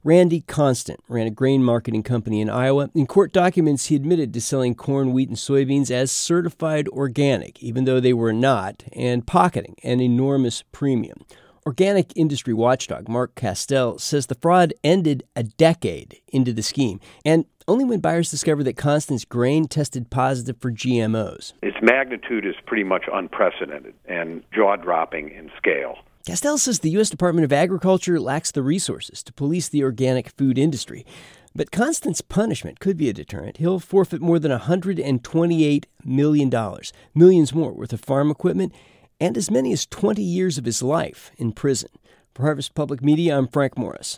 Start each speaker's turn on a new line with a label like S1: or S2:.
S1: Randy Constant ran a grain marketing company in Iowa. In court documents, he admitted to selling corn, wheat, and soybeans as certified organic, even though they were not, and pocketing an enormous premium. Organic industry watchdog Mark Castell says the fraud ended a decade into the scheme, and only when buyers discovered that Constant's grain tested positive for GMOs.
S2: Its magnitude is pretty much unprecedented and jaw-dropping in scale.
S1: Castell says the U.S. Department of Agriculture lacks the resources to police the organic food industry. But Constant's punishment could be a deterrent. He'll forfeit more than $128 million, millions more worth of farm equipment, and as many as 20 years of his life in prison. For Harvest Public Media, I'm Frank Morris.